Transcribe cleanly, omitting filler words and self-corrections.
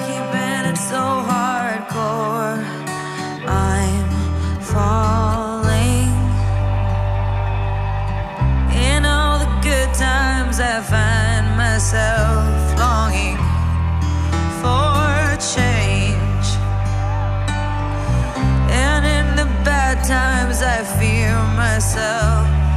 keeping it so hardcore. I'm falling. In all the good times I find myself longing for change, and in the bad times I fear myself.